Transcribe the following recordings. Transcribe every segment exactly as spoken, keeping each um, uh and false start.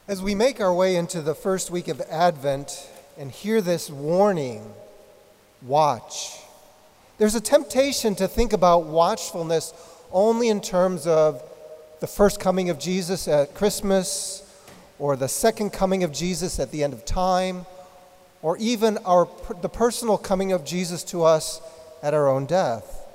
As we make our way into the first week of Advent and hear this warning, watch, there's a temptation to think about watchfulness only in terms of the first coming of Jesus at Christmas, or the second coming of Jesus at the end of time, or even our, the personal coming of Jesus to us at our own death.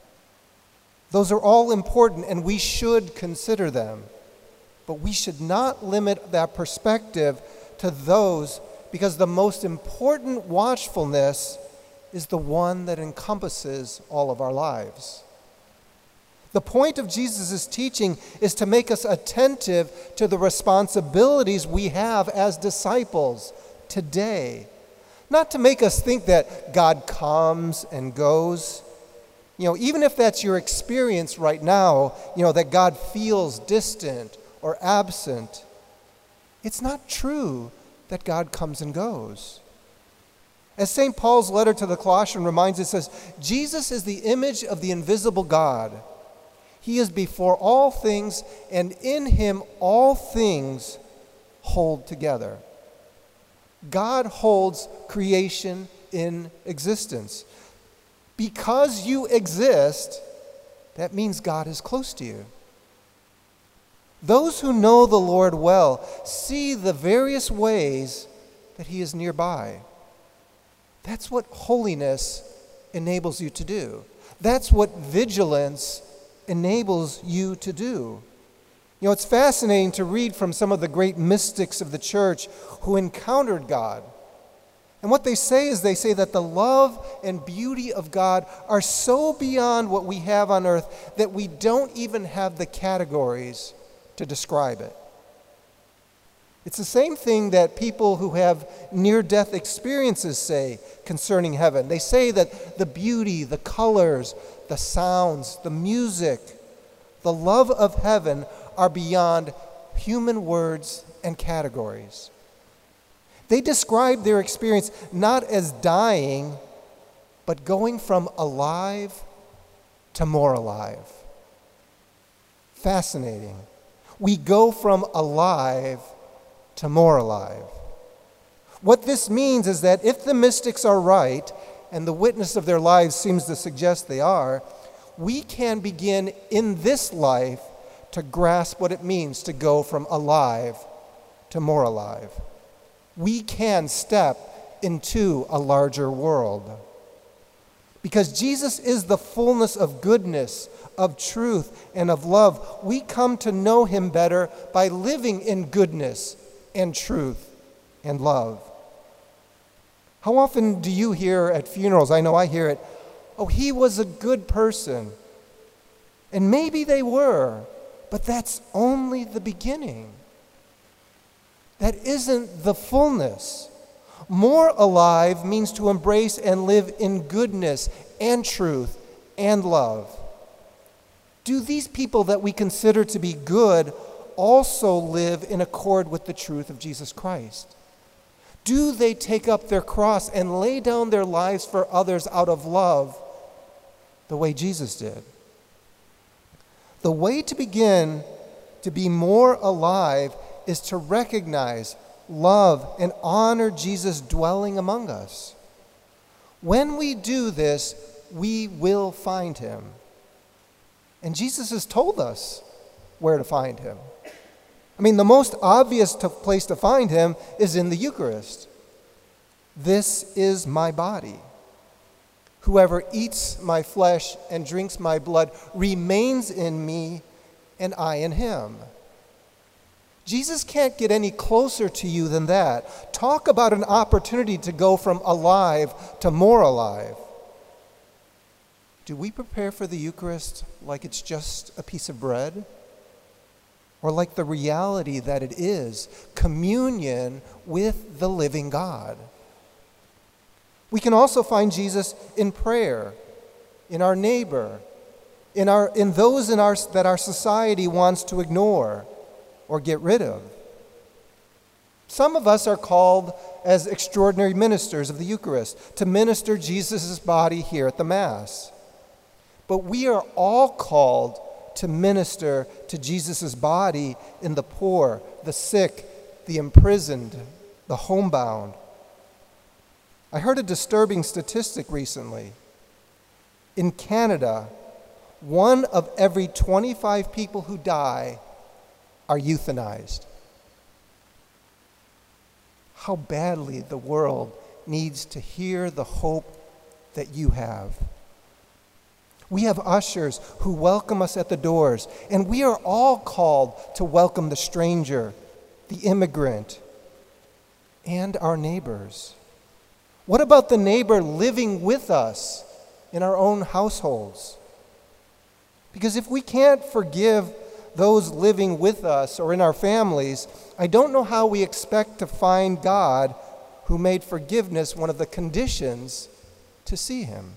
Those are all important, and we should consider them. But we should not limit that perspective to those, because the most important watchfulness is the one that encompasses all of our lives. The point of Jesus' teaching is to make us attentive to the responsibilities we have as disciples today. Not to make us think that God comes and goes. You know, even if that's your experience right now, you know, that God feels distant or absent, it's not true that God comes and goes. As Saint Paul's letter to the Colossians reminds us, it says, Jesus is the image of the invisible God. He is before all things, and in him all things hold together. God holds creation in existence. Because you exist, that means God is close to you. Those who know the Lord well see the various ways that he is nearby. That's what holiness enables you to do. That's what vigilance enables you to do. You know, it's fascinating to read from some of the great mystics of the church who encountered God. And what they say is they say that the love and beauty of God are so beyond what we have on earth that we don't even have the categories to describe it. It's the same thing that people who have near-death experiences say concerning heaven. They say that the beauty, the colors, the sounds, the music, the love of heaven are beyond human words and categories. They describe their experience not as dying, but going from alive to more alive. Fascinating. We go from alive to more alive. What this means is that if the mystics are right, and the witness of their lives seems to suggest they are, we can begin in this life to grasp what it means to go from alive to more alive. We can step into a larger world. Because Jesus is the fullness of goodness, of truth, and of love, we come to know him better by living in goodness and truth and love. How often do you hear at funerals, I know I hear it, oh, he was a good person. And maybe they were, but that's only the beginning. That isn't the fullness. More alive means to embrace and live in goodness and truth and love. Do these people that we consider to be good also live in accord with the truth of Jesus Christ? Do they take up their cross and lay down their lives for others out of love the way Jesus did? The way to begin to be more alive is to recognize, love, and honor Jesus dwelling among us. When we do this, we will find him. And Jesus has told us where to find him. I mean, the most obvious to, place to find him is in the Eucharist. This is my body. Whoever eats my flesh and drinks my blood remains in me, and I in him. Jesus can't get any closer to you than that. Talk about an opportunity to go from alive to more alive. Do we prepare for the Eucharist like it's just a piece of bread? Or like the reality that it is, communion with the living God? We can also find Jesus in prayer, in our neighbor, in, our, in those in our, that our society wants to ignore or get rid of. Some of us are called as extraordinary ministers of the Eucharist to minister Jesus' body here at the Mass. But we are all called to minister to Jesus' body in the poor, the sick, the imprisoned, the homebound. I heard a disturbing statistic recently. In Canada, one of every twenty-five people who die are euthanized. How badly the world needs to hear the hope that you have. We have ushers who welcome us at the doors, and we are all called to welcome the stranger, the immigrant, and our neighbors. What about the neighbor living with us in our own households? Because if we can't forgive those living with us or in our families, I don't know how we expect to find God, who made forgiveness one of the conditions to see him.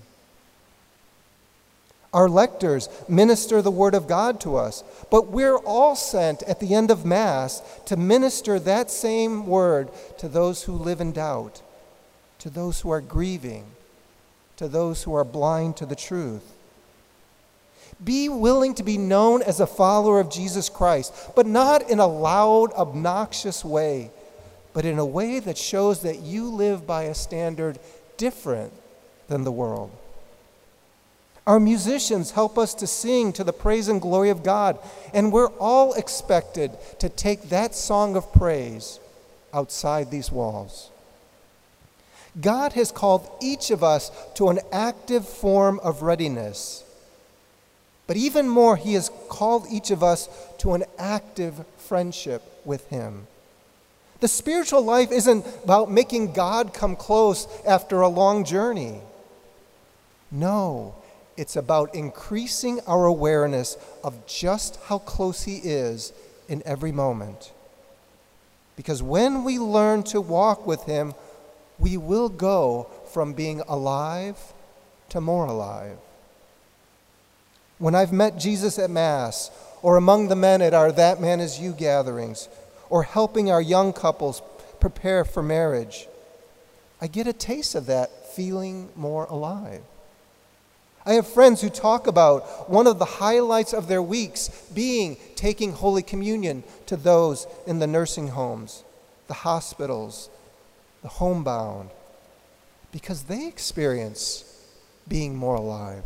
Our lectors minister the Word of God to us, but we're all sent at the end of Mass to minister that same Word to those who live in doubt, to those who are grieving, to those who are blind to the truth. Be willing to be known as a follower of Jesus Christ, but not in a loud, obnoxious way, but in a way that shows that you live by a standard different than the world. Our musicians help us to sing to the praise and glory of God, and we're all expected to take that song of praise outside these walls. God has called each of us to an active form of readiness, but even more, he has called each of us to an active friendship with him. The spiritual life isn't about making God come close after a long journey. No. It's about increasing our awareness of just how close he is in every moment. Because when we learn to walk with him, we will go from being alive to more alive. When I've met Jesus at Mass, or among the men at our That Man Is You gatherings, or helping our young couples prepare for marriage, I get a taste of that feeling more alive. I have friends who talk about one of the highlights of their weeks being taking Holy Communion to those in the nursing homes, the hospitals, the homebound, because they experience being more alive.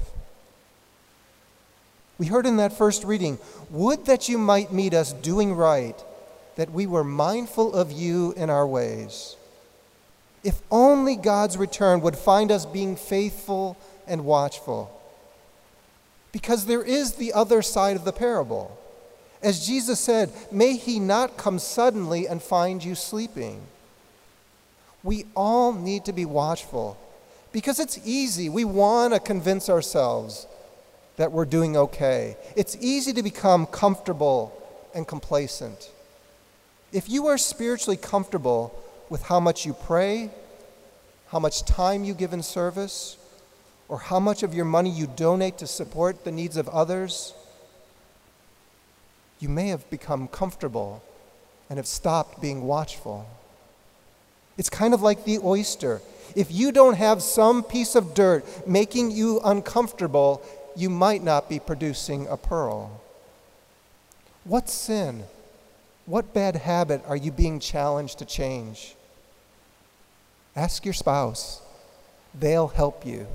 We heard in that first reading, "Would that you might meet us doing right, that we were mindful of you in our ways." If only God's return would find us being faithful and watchful. Because there is the other side of the parable. As Jesus said, may he not come suddenly and find you sleeping. We all need to be watchful because it's easy. We want to convince ourselves that we're doing okay. It's easy to become comfortable and complacent. If you are spiritually comfortable with how much you pray, how much time you give in service, or how much of your money you donate to support the needs of others, you may have become comfortable and have stopped being watchful. It's kind of like the oyster. If you don't have some piece of dirt making you uncomfortable, you might not be producing a pearl. What sin, what bad habit are you being challenged to change? Ask your spouse. They'll help you.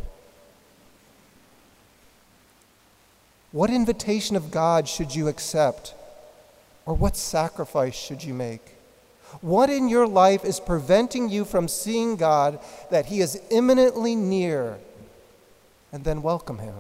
What invitation of God should you accept? Or what sacrifice should you make? What in your life is preventing you from seeing God, that he is imminently near, and then welcome him?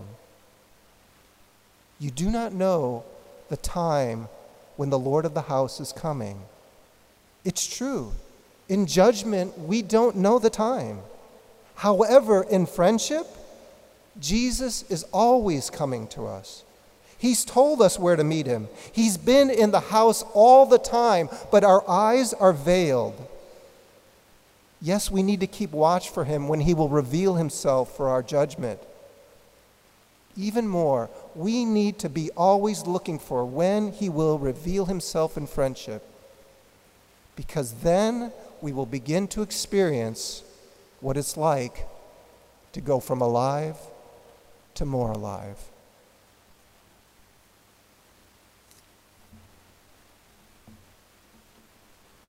You do not know the time when the Lord of the house is coming. It's true. In judgment, we don't know the time. However, in friendship, Jesus is always coming to us. He's told us where to meet him. He's been in the house all the time, but our eyes are veiled. Yes, we need to keep watch for him when he will reveal himself for our judgment. Even more, we need to be always looking for when he will reveal himself in friendship, because then we will begin to experience what it's like to go from alive to more alive.